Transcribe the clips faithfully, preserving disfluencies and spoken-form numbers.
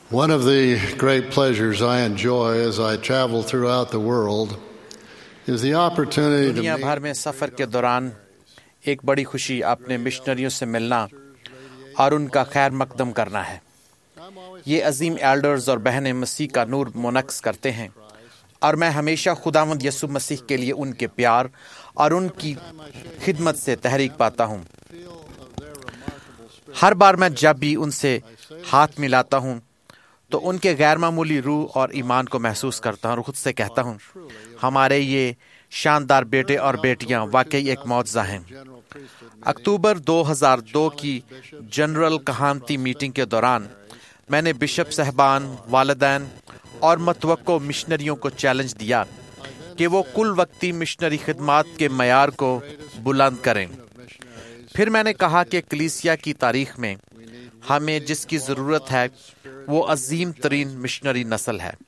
One of the great pleasures I enjoy as I travel throughout the world is the opportunity to دنیا meet بھر میں سفر کے دوران ایک بڑی خوشی اپنے مشنریوں سے ملنا اور ان کا خیر مقدم کرنا ہے۔ یہ عظیم ایلڈرز اور بہنیں مسیح کا نور منعکس کرتے ہیں، اور میں ہمیشہ خداوند یسوع مسیح کے لیے ان کے پیار اور ان کی خدمت سے تحریک پاتا ہوں۔ ہر بار میں جب بھی ان سے ہاتھ ملاتا ہوں تو ان کے غیر معمولی روح اور ایمان کو محسوس کرتا ہوں اور خود سے کہتا ہوں، ہمارے یہ شاندار بیٹے اور بیٹیاں واقعی ایک معجزہ ہیں۔ اکتوبر دو ہزار دو کی جنرل کہانتی میٹنگ کے دوران میں نے بشپ صاحبان، والدین اور متوقع مشنریوں کو چیلنج دیا کہ وہ کل وقتی مشنری خدمات کے معیار کو بلند کریں۔ پھر میں نے کہا کہ کلیسیا کی تاریخ میں ہمیں جس کی ضرورت ہے وہ عظیم ترین مشنری نسل ہے۔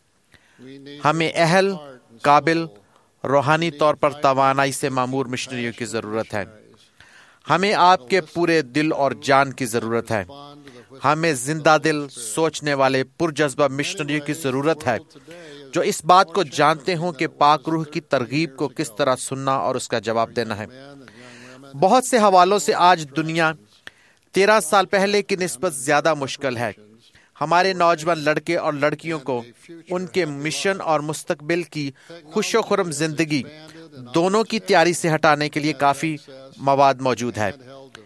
ہمیں اہل، قابل، روحانی طور پر توانائی سے معمور مشنریوں کی ضرورت ہے۔ ہمیں آپ کے پورے دل اور جان کی ضرورت ہے۔ ہمیں زندہ دل، سوچنے والے، پرجذبہ مشنریوں کی ضرورت ہے جو اس بات کو جانتے ہوں کہ پاک روح کی ترغیب کو کس طرح سننا اور اس کا جواب دینا ہے۔ بہت سے حوالوں سے آج دنیا تیرہ سال پہلے کی نسبت زیادہ مشکل ہے۔ ہمارے نوجوان لڑکے اور لڑکیوں کو ان کے مشن اور مستقبل کی خوش و خرم زندگی دونوں کی تیاری سے ہٹانے کے لیے کافی مواد موجود ہے۔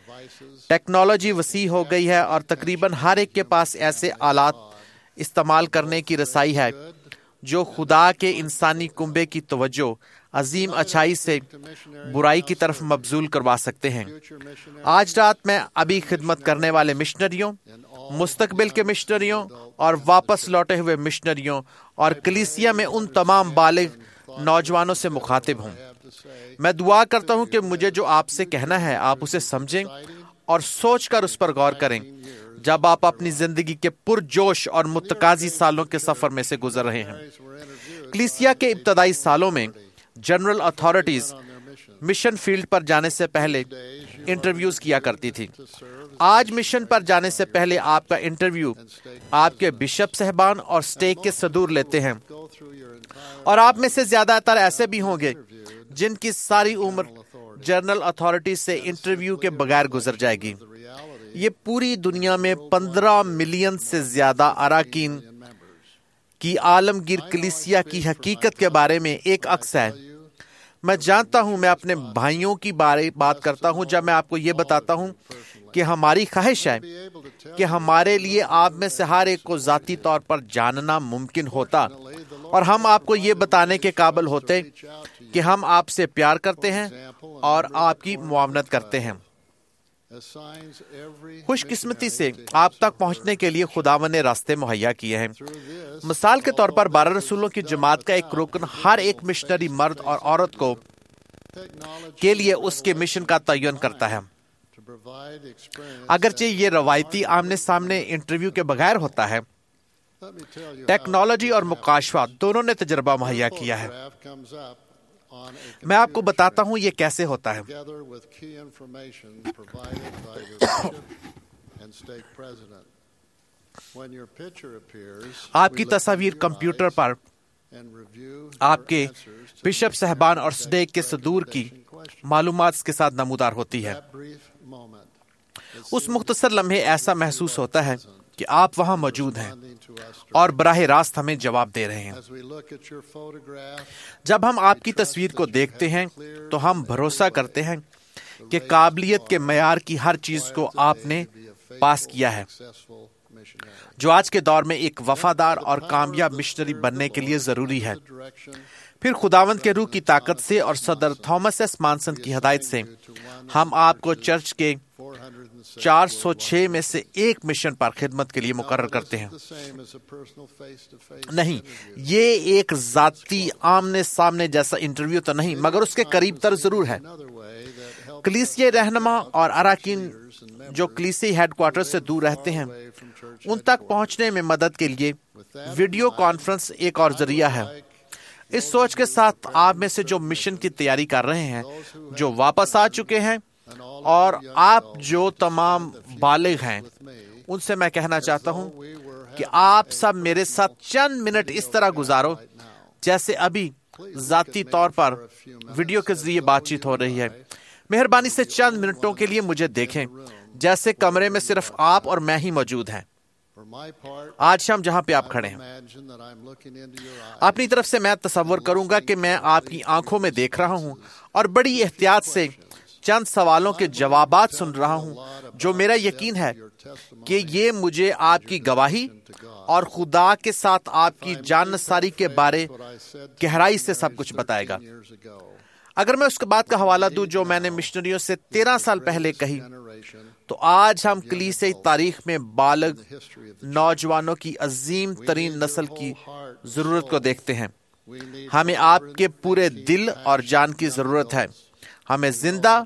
ٹیکنالوجی وسیع ہو گئی ہے اور تقریباً ہر ایک کے پاس ایسے آلات استعمال کرنے کی رسائی ہے جو خدا کے انسانی کنبے کی توجہ عظیم اچھائی سے برائی کی طرف مبذول کروا سکتے ہیں۔ آج رات میں ابھی خدمت کرنے والے مشنریوں، مستقبل کے مشنریوں اور واپس لوٹے ہوئے مشنریوں اور کلیسیا میں ان تمام بالغ نوجوانوں سے مخاطب ہوں۔ میں دعا کرتا ہوں کہ مجھے جو آپ سے کہنا ہے آپ اسے سمجھیں اور سوچ کر اس پر غور کریں جب آپ اپنی زندگی کے پرجوش اور متقاضی سالوں کے سفر میں سے گزر رہے ہیں۔ کلیسیا کے ابتدائی سالوں میں جنرل اتھارٹیز مشن فیلڈ پر جانے سے پہلے انٹرویوز کیا کرتی تھی۔ آج مشن پر جانے سے پہلے آپ کا انٹرویو آپ کے بشپ صاحبان اور سٹیک کے صدور لیتے ہیں، اور آپ میں سے زیادہ تر ایسے بھی ہوں گے جن کی ساری عمر جنرل اتھارٹیز سے انٹرویو کے بغیر گزر جائے گی۔ یہ پوری دنیا میں پندرہ ملین سے زیادہ اراکین کی عالمگیر کلیسیا کی حقیقت کے بارے میں ایک عکس ہے۔ میں جانتا ہوں، میں اپنے بھائیوں کی بارے بات کرتا ہوں جب میں آپ کو یہ بتاتا ہوں کہ ہماری خواہش ہے کہ ہمارے لیے آپ میں سے ہر ایک کو ذاتی طور پر جاننا ممکن ہوتا اور ہم آپ کو یہ بتانے کے قابل ہوتے کہ ہم آپ سے پیار کرتے ہیں اور آپ کی معاونت کرتے ہیں۔ خوش قسمتی سے آپ تک پہنچنے کے لیے خداوند نے راستے مہیا کیے ہیں۔ مثال کے طور پر بارہ رسولوں کی جماعت کا ایک رکن ہر ایک مشنری مرد اور عورت کو کے لیے اس کے مشن کا تعین کرتا ہے۔ اگرچہ یہ روایتی آمنے سامنے انٹرویو کے بغیر ہوتا ہے، ٹیکنالوجی اور مکاشفہ دونوں نے تجربہ مہیا کیا ہے۔ میں آپ کو بتاتا ہوں یہ کیسے ہوتا ہے۔ آپ کی تصاویر کمپیوٹر پر آپ کے بشپ صاحبان اور سٹیک کے صدور کی معلومات کے ساتھ نمودار ہوتی ہے۔ اس مختصر لمحے ایسا محسوس ہوتا ہے کہ آپ وہاں موجود ہیں اور براہ راست ہمیں جواب دے رہے ہیں۔ جب ہم آپ کی تصویر کو دیکھتے ہیں تو ہم بھروسہ کرتے ہیں کہ قابلیت کے معیار کی ہر چیز کو آپ نے پاس کیا ہے جو آج کے دور میں ایک وفادار اور کامیاب مشنری بننے کے لیے ضروری ہے۔ پھر خداوند کے روح کی طاقت سے اور صدر تھامس ایس مانسن کی ہدایت سے ہم آپ کو چرچ کے چار سو چھ میں سے ایک مشن پر خدمت کے لیے مقرر کرتے ہیں۔ نہیں، یہ ایک ذاتی آمنے سامنے جیسا انٹرویو تو نہیں، مگر اس کے قریب تر ضرور ہے۔ کلیسیائی رہنما اور اراکین جو کلیسیائی ہیڈ کوارٹر سے دور رہتے ہیں ان تک پہنچنے میں مدد کے لیے ویڈیو کانفرنس ایک اور ذریعہ ہے۔ اس سوچ کے ساتھ آپ میں سے جو مشن کی تیاری کر رہے ہیں، جو واپس آ چکے ہیں، اور آپ جو تمام بالغ ہیں، ان سے میں کہنا چاہتا ہوں کہ آپ سب میرے ساتھ چند منٹ اس طرح گزارو جیسے ابھی ذاتی طور پر ویڈیو کے ذریعے بات چیت ہو رہی ہے. مہربانی سے چند منٹوں کے لیے مجھے دیکھیں جیسے کمرے میں صرف آپ اور میں ہی موجود ہیں. آج شام جہاں پہ آپ کھڑے ہیں، اپنی طرف سے میں تصور کروں گا کہ میں آپ کی آنکھوں میں دیکھ رہا ہوں اور بڑی احتیاط سے چند سوالوں کے جوابات سن رہا ہوں جو میرا یقین ہے کہ یہ مجھے آپ کی گواہی اور خدا کے ساتھ آپ کی جانساری کے بارے گہرائی سے سب کچھ بتائے گا. اگر میں اس کے بعد کا حوالہ دوں جو میں نے مشنریوں سے تیرہ سال پہلے کہی، تو آج ہم کلیسائی تاریخ میں بالغ نوجوانوں کی عظیم ترین نسل کی ضرورت کو دیکھتے ہیں. ہمیں آپ کے پورے دل اور جان کی ضرورت ہے. ہمیں زندہ،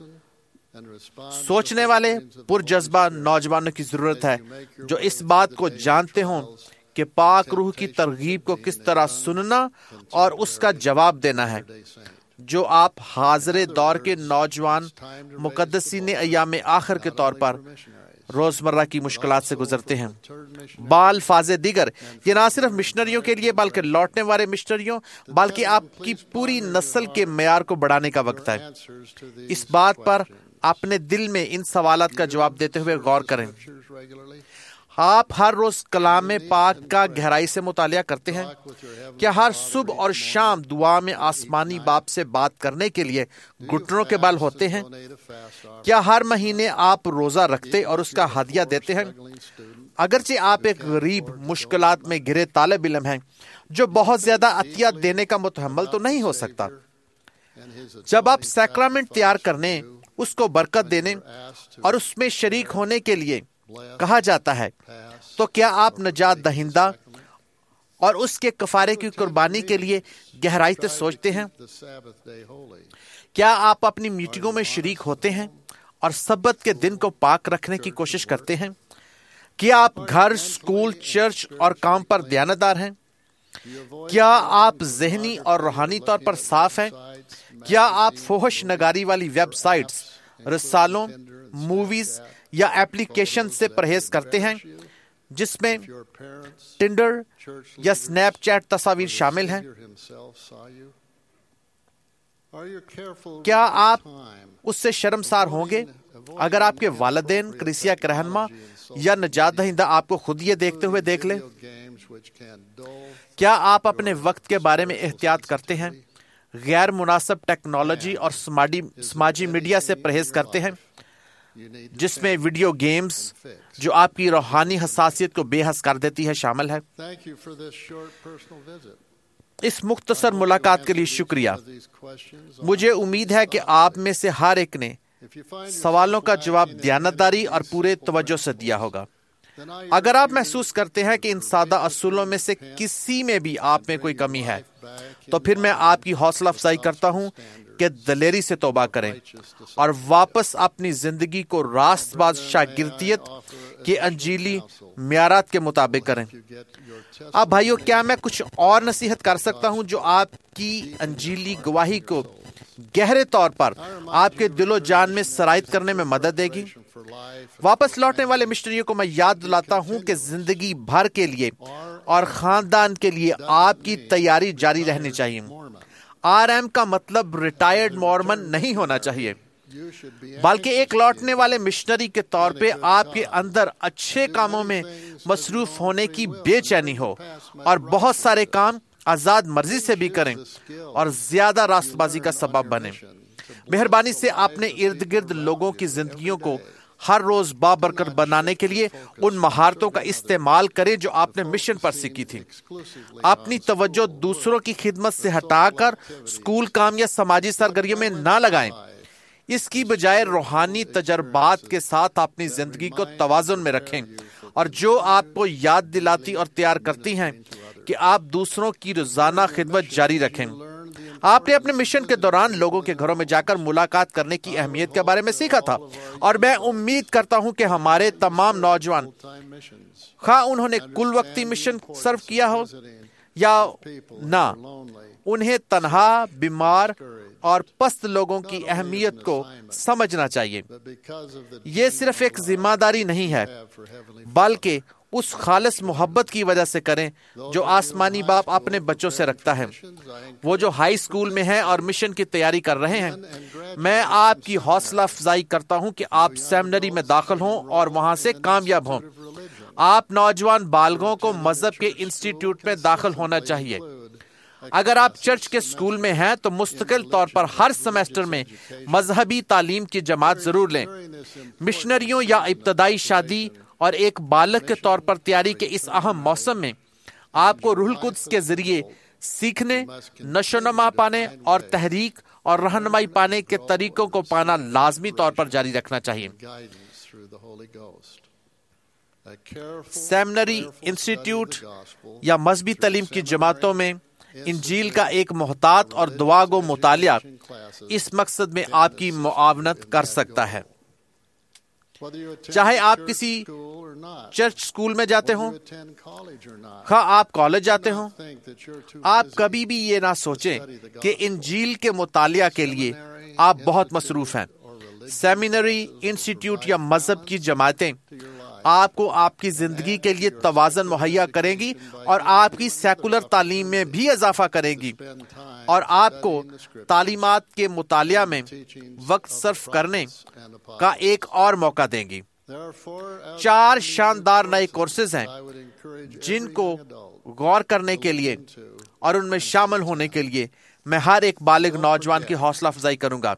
سوچنے والے، پرجذبہ نوجوانوں کی ضرورت ہے جو اس بات کو جانتے ہوں کہ پاک روح کی ترغیب کو کس طرح سننا اور اس کا جواب دینا ہے، جو آپ حاضر دور کے نوجوان مقدسین ایام آخر کے طور پر روزمرہ کی مشکلات سے گزرتے ہیں. بالفاظ دیگر، یہ نہ صرف مشنریوں کے لیے بلکہ لوٹنے والے مشنریوں بلکہ آپ کی پوری نسل کے معیار کو بڑھانے کا وقت ہے. اس بات پر اپنے دل میں ان سوالات کا جواب دیتے ہوئے غور کریں. آپ ہر روز کلام پاک کا گہرائی سے مطالعہ کرتے ہیں؟ کیا ہر صبح اور شام دعا میں آسمانی باپ سے بات کرنے کے لیے گھٹنوں کے بل ہوتے ہیں؟ کیا ہر مہینے آپ روزہ رکھتے اور اس کا ہدیہ دیتے ہیں؟ اگرچہ آپ ایک غریب، مشکلات میں گھرے طالب علم ہیں جو بہت زیادہ عطیہ دینے کا متحمل تو نہیں ہو سکتا، جب آپ سیکرامنٹ تیار کرنے، اس کو برکت دینے اور اس میں شریک ہونے کے لیے کہا جاتا ہے، تو کیا آپ نجات دہندہ اور اس کے کفارے کی قربانی کے لیے گہرائی سے سوچتے ہیں؟ کیا آپ اپنی میٹنگوں میں شریک ہوتے ہیں اور سبت کے دن کو پاک رکھنے کی کوشش کرتے ہیں؟ کیا آپ گھر، اسکول، چرچ اور کام پر دیانتدار ہیں؟ کیا آپ ذہنی اور روحانی طور پر صاف ہیں؟ کیا آپ فحش نگاری والی ویب سائٹس، رسالوں، موویز یا ایپلیکیشن سے پرہیز کرتے ہیں جس میں ٹنڈر یا سنیپ چیٹ تصاویر شامل ہیں؟ کیا آپ اس سے شرمسار ہوں گے اگر آپ کے والدین، کلیسیا کے رہنما یا نجات دہندہ آپ کو خود یہ دیکھتے ہوئے دیکھ لیں؟ کیا آپ اپنے وقت کے بارے میں احتیاط کرتے ہیں، غیر مناسب ٹیکنالوجی اور سماجی میڈیا سے پرہیز کرتے ہیں جس میں ویڈیو گیمز جو آپ کی روحانی حساسیت کو بے حس کر دیتی ہے شامل ہے؟ اس مختصر ملاقات کے لیے شکریہ. مجھے امید ہے کہ آپ میں سے ہر ایک نے سوالوں کا جواب دیانتداری اور پورے توجہ سے دیا ہوگا. اگر آپ محسوس کرتے ہیں کہ ان سادہ اصولوں میں سے کسی میں بھی آپ میں کوئی کمی ہے، تو پھر میں آپ کی حوصلہ افزائی کرتا ہوں کہ دلیری سے توبہ کریں اور واپس اپنی زندگی کو راست باز شاگردیت کے انجیلی معیارات کے مطابق کریں. اب بھائیو، کیا میں کچھ اور نصیحت کر سکتا ہوں جو آپ کی انجیلی گواہی کو گہرے طور پر آپ کے دل و جان میں سرایت کرنے میں مدد دے گی؟ واپس لوٹنے والے مشنریوں کو میں یاد دلاتا ہوں کہ زندگی بھر کے لیے اور خاندان کے لیے آپ کی تیاری جاری رہنی چاہیے. آر ایم کا مطلب ریٹائرڈ مورمن نہیں ہونا چاہیے، بلکہ ایک لوٹنے والے مشنری کے طور پہ آپ کے اندر اچھے کاموں میں مصروف ہونے کی بے چینی ہو اور بہت سارے کام آزاد مرضی سے بھی کریں اور زیادہ راست بازی کا سبب بنے. مہربانی سے اپنے ارد گرد لوگوں کی زندگیوں کو ہر روز بابرکت بنانے کے لیے ان مہارتوں کا استعمال کریں جو آپ نے مشن پر سیکھی تھی. اپنی توجہ دوسروں کی خدمت سے ہٹا کر اسکول کام یا سماجی سرگرمیوں میں نہ لگائیں. اس کی بجائے روحانی تجربات کے ساتھ اپنی زندگی کو توازن میں رکھیں اور جو آپ کو یاد دلاتی اور تیار کرتی ہیں کہ آپ دوسروں کی روزانہ خدمت جاری رکھیں. آپ نے اپنے مشن کے دوران لوگوں کے گھروں میں جا کر ملاقات کرنے کی اہمیت کے بارے میں سیکھا تھا، اور میں امید کرتا ہوں کہ ہمارے تمام نوجوان، خواہ انہوں نے کل وقتی مشن سرو کیا ہو یا نہ، انہیں تنہا، بیمار اور پست لوگوں کی اہمیت کو سمجھنا چاہیے. یہ صرف ایک ذمہ داری نہیں ہے بلکہ اس خالص محبت کی وجہ سے کریں جو آسمانی باپ اپنے بچوں سے رکھتا ہے۔ وہ جو ہائی اسکول میں ہیں اور مشن کی تیاری کر رہے ہیں، میں آپ کی حوصلہ افزائی کرتا ہوں کہ آپ سیمنری میں داخل ہوں اور وہاں سے کامیاب ہوں۔ آپ نوجوان بالغوں کو مذہب کے انسٹیٹیوٹ میں داخل ہونا چاہیے۔ اگر آپ چرچ کے اسکول میں ہیں تو مستقل طور پر ہر سیمسٹر میں مذہبی تعلیم کی جماعت ضرور لیں۔ مشنریوں یا ابتدائی شادی اور ایک بالغ کے طور پر تیاری کے اس اہم موسم میں آپ کو روح القدس کے ذریعے سیکھنے، نشو و نما پانے اور تحریک اور رہنمائی پانے کے طریقوں کو پانا لازمی طور پر جاری رکھنا چاہیے۔ سیمنری، انسٹیٹیوٹ یا مذہبی تعلیم کی جماعتوں میں انجیل کا ایک محتاط اور دعا گو مطالعہ اس مقصد میں آپ کی معاونت کر سکتا ہے۔ چاہے آپ کسی چرچ اسکول میں جاتے ہوں، خواہ آپ کالج جاتے ہوں، آپ کبھی بھی یہ نہ سوچیں کہ انجیل کے مطالعہ کے لیے آپ بہت مصروف ہیں۔ سیمینری، انسٹیٹیوٹ یا مذہب کی جماعتیں آپ کو آپ کی زندگی کے لیے توازن مہیا کریں گی اور آپ کی سیکولر تعلیم میں بھی اضافہ کریں گی اور آپ کو تعلیمات کے مطالعہ میں وقت صرف کرنے کا ایک اور موقع دیں گی۔ چار شاندار نئے کورسز ہیں جن کو غور کرنے کے لیے اور ان میں شامل ہونے کے لیے میں ہر ایک بالغ نوجوان کی حوصلہ افزائی کروں گا۔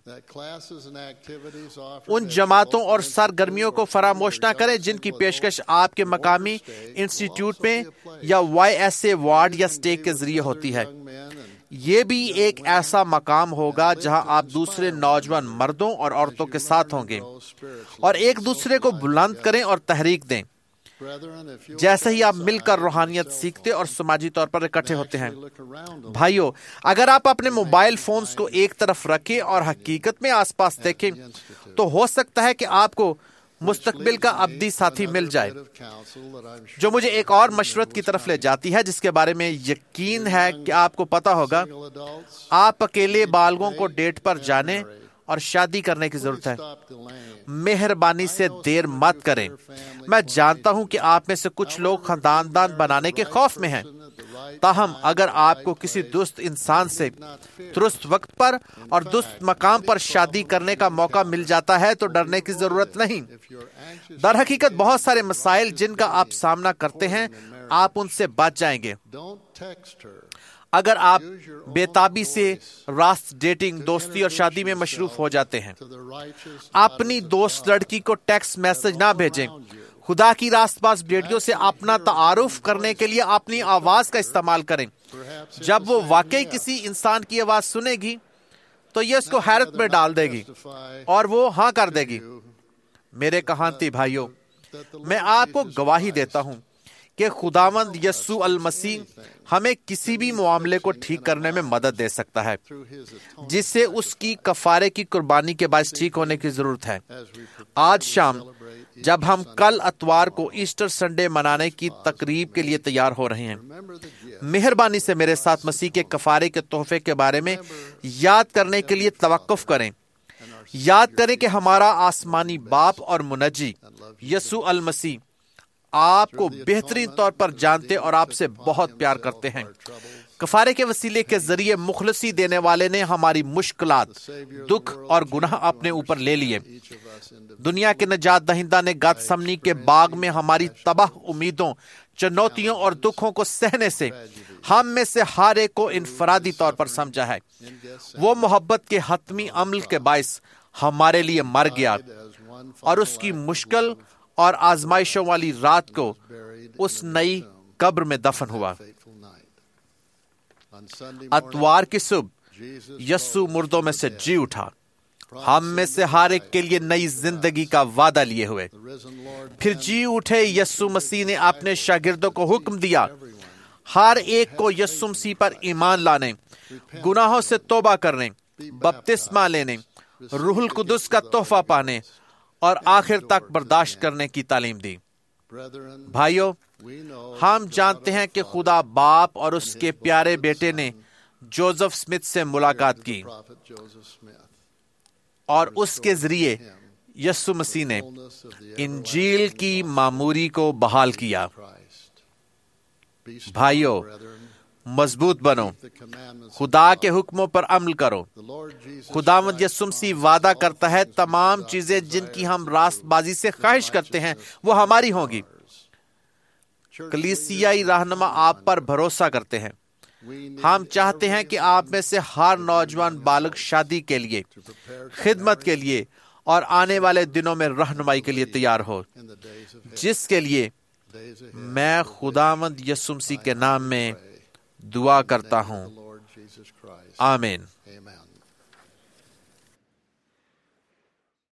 ان جماعتوں اور سرگرمیوں کو فراموش نہ کریں جن کی پیشکش آپ کے مقامی انسٹیٹیوٹ میں یا وائی ایس اے وارڈ یا اسٹیک کے ذریعے ہوتی ہے۔ یہ بھی ایک ایسا مقام ہوگا جہاں آپ دوسرے نوجوان مردوں اور عورتوں کے ساتھ ہوں گے اور ایک دوسرے کو بلند کریں اور تحریک دیں۔ جیسے ہی آپ مل کر روحانیت سیکھتے اور سماجی طور پر اکٹھے ہوتے ہیں۔ بھائیو، اگر آپ اپنے موبائل فونز کو ایک طرف رکھیں اور حقیقت میں آس پاس دیکھیں تو ہو سکتا ہے کہ آپ کو مستقبل کا ابدی ساتھی مل جائے، جو مجھے ایک اور مشورت کی طرف لے جاتی ہے جس کے بارے میں یقین ہے کہ آپ کو پتا ہوگا۔ آپ اکیلے بالغوں کو ڈیٹ پر جانے اور شادی کرنے کی ضرورت ہے۔ مہربانی سے دیر مت کریں۔ میں جانتا ہوں کہ آپ میں سے کچھ لوگ خاندان بنانے کے خوف میں ہیں، تاہم اگر آپ کو کسی درست انسان سے درست وقت پر اور درست مقام پر شادی کرنے کا موقع مل جاتا ہے تو ڈرنے کی ضرورت نہیں۔ در حقیقت بہت سارے مسائل جن کا آپ سامنا کرتے ہیں آپ ان سے بچ جائیں گے۔ اگر آپ بےتابی سے راست ڈیٹنگ، دوستی اور شادی میں مصروف ہو جاتے ہیں، اپنی دوست لڑکی کو ٹیکسٹ میسج نہ بھیجیں۔ خدا کی راست باز بیٹیوں سے اپنا تعارف کرنے کے لیے اپنی آواز کا استعمال کریں۔ جب وہ واقعی کسی انسان کی آواز سنے گی تو یہ اس کو حیرت میں ڈال دے گی اور وہ ہاں کر دے گی۔ میرے کہانتی بھائیوں، میں آپ کو گواہی دیتا ہوں کہ خداوند یسوع المسیح ہمیں کسی بھی معاملے کو ٹھیک کرنے میں مدد دے سکتا ہے جس سے اس کی کفارے کی قربانی کے باعث ٹھیک ہونے کی ضرورت ہے۔ آج شام جب ہم کل اتوار کو ایسٹر سنڈے منانے کی تقریب کے لیے تیار ہو رہے ہیں، مہربانی سے میرے ساتھ مسیح کے کفارے کے تحفے کے بارے میں یاد کرنے کے لیے توقف کریں۔ یاد کریں کہ ہمارا آسمانی باپ اور منجی یسوع المسیح آپ کو بہترین طور پر جانتے اور آپ سے بہت پیار کرتے ہیں۔ کفارے کے وسیلے کے ذریعے مخلصی دینے والے نے ہماری مشکلات، دکھ اور گناہ اپنے اوپر لے لیے۔ دنیا کے نجات دہندہ نے گت سمنی کے باغ میں ہماری تباہ امیدوں، چنوتیوں اور دکھوں کو سہنے سے ہم میں سے ہر ایک کو انفرادی طور پر سمجھا ہے۔ وہ محبت کے حتمی عمل کے باعث ہمارے لیے مر گیا اور اس کی مشکل اور آزمائشوں والی رات کو اس نئی قبر میں دفن ہوا۔ اتوار کی صبح یسوع مردوں میں سے جی اٹھا، ہم میں سے ہر ایک کے لیے نئی زندگی کا وعدہ لیے ہوئے۔ پھر جی اٹھے یسوع مسیح نے اپنے شاگردوں کو حکم دیا ہر ایک کو یسوع مسیح پر ایمان لانے، گناہوں سے توبہ کرنے، بپتسمہ لینے، روح القدس کا تحفہ پانے اور آخر تک برداشت کرنے کی تعلیم دی۔ بھائیو، ہم جانتے ہیں کہ خدا باپ اور اس کے پیارے بیٹے نے جوزف اسمتھ سے ملاقات کی اور اس کے ذریعے یسوع مسیح نے انجیل کی معموری کو بحال کیا۔ بھائیو، مضبوط بنو، خدا کے حکموں پر عمل کرو۔ خداوند یسوع مسیح وعدہ کرتا ہے تمام چیزیں جن کی ہم راست بازی سے خواہش کرتے ہیں وہ ہماری ہوں گی۔ کلیسیائی رہنما آپ پر بھروسہ کرتے ہیں۔ ہم چاہتے ہیں کہ آپ میں سے ہر نوجوان بالغ شادی کے لیے، خدمت کے لیے اور آنے والے دنوں میں رہنمائی کے لیے تیار ہو، جس کے لیے میں خداوند یسوع مسیح کے نام میں دعا کرتا ہوں۔ آمین۔